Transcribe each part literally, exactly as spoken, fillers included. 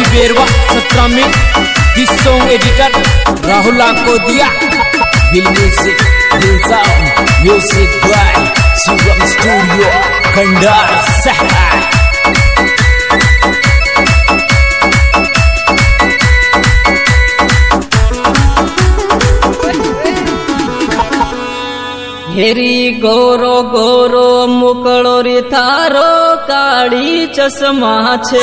बेरवा सत्रह में दिस song editor Rahul को दिया दिल म्यूजिक दिल sound music by Shivam studio Khandar Sahay. हेरी गोरो गोरो मुकड़ो रे थारो काली चश्मा छे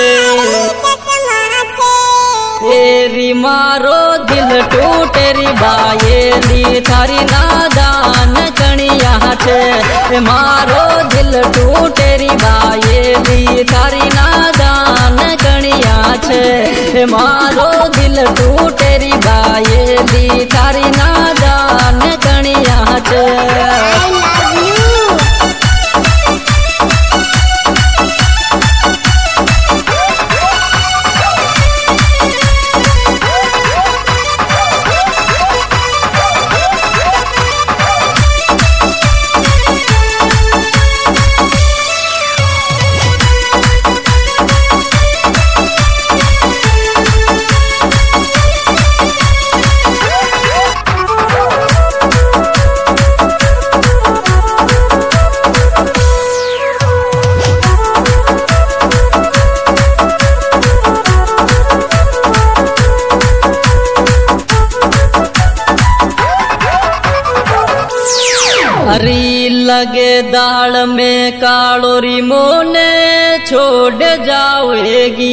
हेरी मारो दिल टूटेरी बायेली थारी नादान कणिया छे मारो दिल टूटेरी बायेली थारी नादान कणिया छे मारो दिल टूटेरी बायेली थारी नादान कणिया छे। हरी लगे दाल में कालोरी मोने छोड़ जाओगी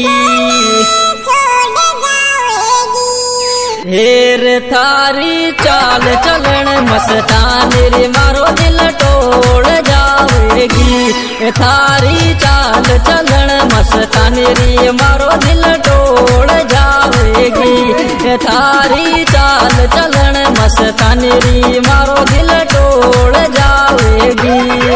हेर थारी चाल चलन मस्तानी रे मारो दिल तोड़ जाओगी थारी चाल चलन मस्तानी रे मारो दिल तोड़ जाओगी थारी चाल चलन मस्तानी रे मारो दिल तोड़ जाओगी।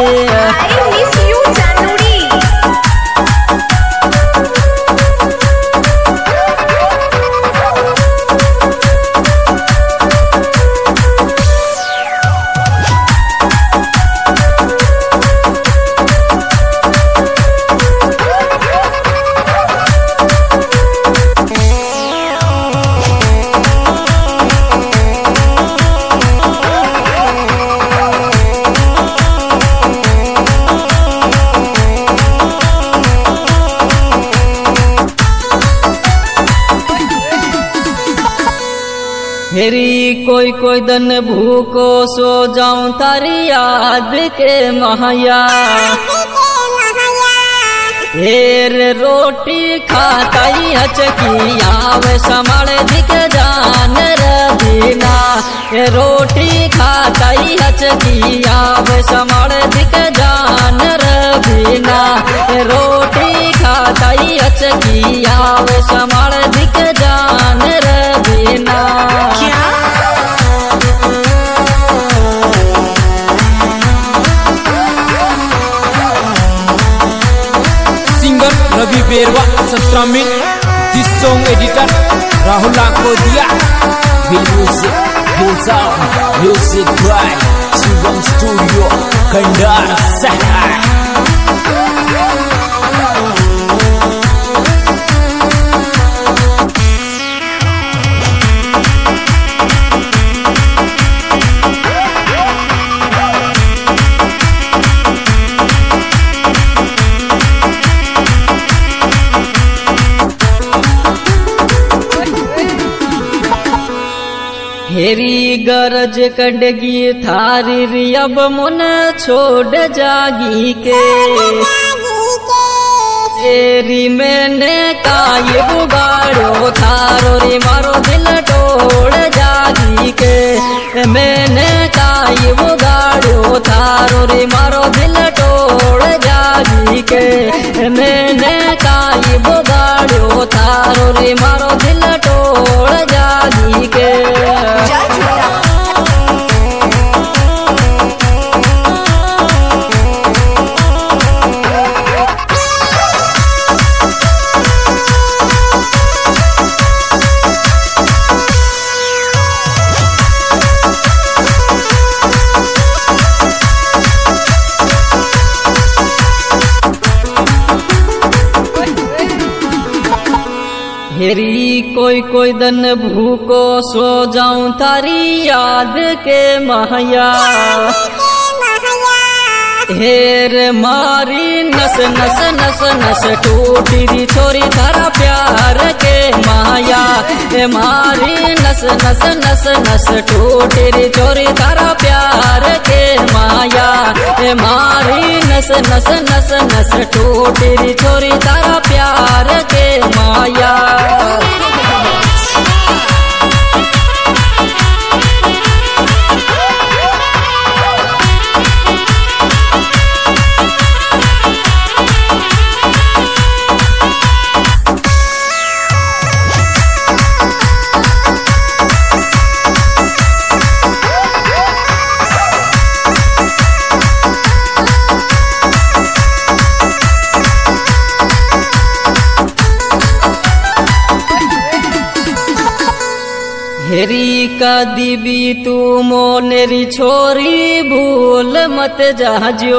हेरी कोई कोई दन भूको सो जाऊं तारी याद के महाया हेर रोटी खाताई हचकी आवे संभाले दिख जान रबीना रोटी खाताई हचकी आवे संभाले दिख जान रबीना रोटी खाताई हचकी आवे संभाले दिख जान रबीना। सिंगर रवि बेरवा सत्रह में दिस सॉन्ग एडिटर राहुल को दिया दिल म्यूजिक दिल sound music by Shivam studio Khandar Sahay. हेरी गरज कड़गी थारी री अब मुन छोड़ जागी के हेरी मैंने काये बुगाड़ो थारो रे मारो दिल तोड़ जागी के मैंने काये बुगाड़ो थारो रे मारो दिल तोड़ जागी के मैंने काये बुगाड़ो थारो रे मारो दिल तोड़ जागी के। हेरी कोई कोई दन भूको सो जाऊं थारी याद के माया हेर मारी नस नस नस नस टूटी री छोरी थारा प्यार के माया हे मारी नस नस नस नस टूटी री छोरी थारा प्यार के माया हे मारी नस नस नस नस टूटी री छोरी थारा प्यार के माया। हेरी कदी भी तू मोनेरी छोरी भूल मत जाजो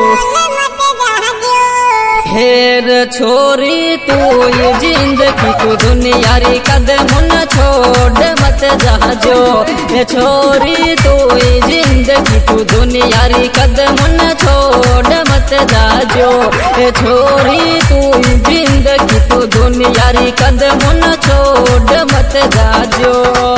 हेर छोरी तू ये जिंदगी तू दुनिया री कदम न छोड़ मत जाजो ये छोरी तू ये जिंदगी तू दुनिया री कदम न छोड़ मत जाजो ये छोरी तू ये जिंदगी तू दुनिया री कदम न छोड़ मत जाजो।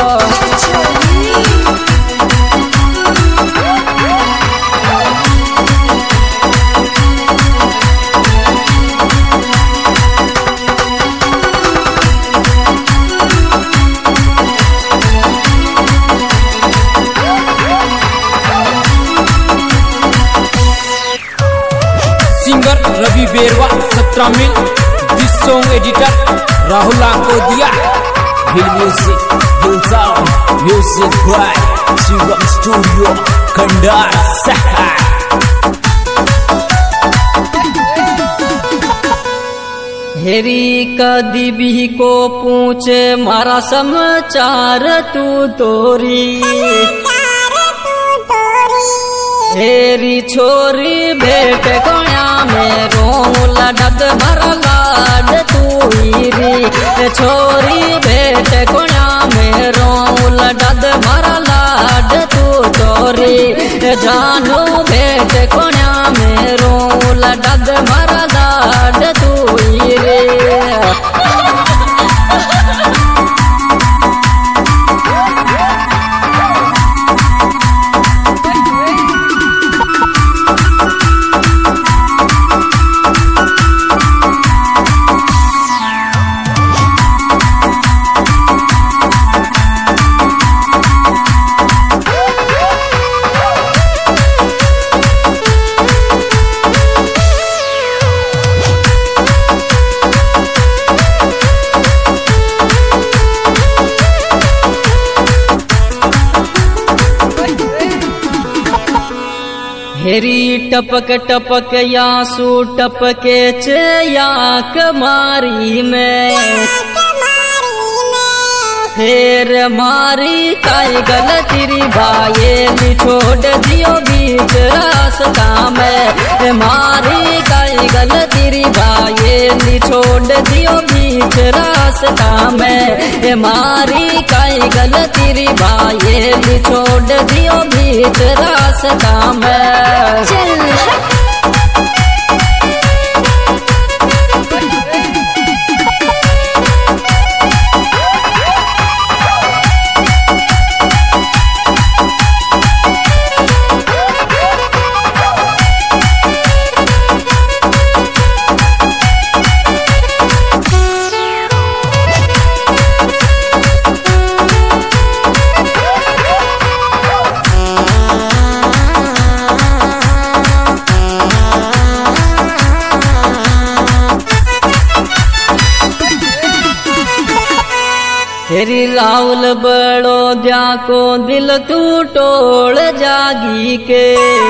सिंगर रवि बेरवा सत्रह मिल this song editor Rahul Lakodiya hill music hill sound music by Shivam studio Khandar सहार। हेरी कदी भी को पूछे मारा समाचार तू तोरी हेरी छोरी भेट कोया में रोला डग भर लाड तू री छोरी भेट कोया में रोला डग भर लाड तू तोरी जानू भेट कोया में रोला डग भर लाड तू री। हेरी टपक टपक यासू टपके चयाक मारी में फेर मारी काई गलती री भाई छोड़ दियो बीच रास्ता में मारी काई गलती री भाई छोड़ दियो बीच रास्ता में मारी काई गलती री भाई छोड़ दियो बीच रास्ता में। चल हेरी लाउल बड़ो द्या को दिल तू टोल जागी के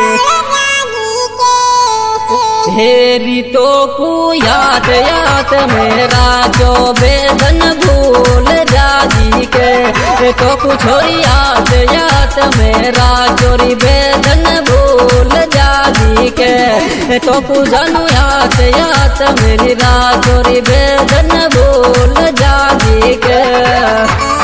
हेरी तो को याद याद मेरा जो बेदन भूल जागी के तो को छोरी याद याद मेरा चोरी बेदन भूल जागी के के तो पूजनु यात यात मेरी रात और बेदन बोल जागी के।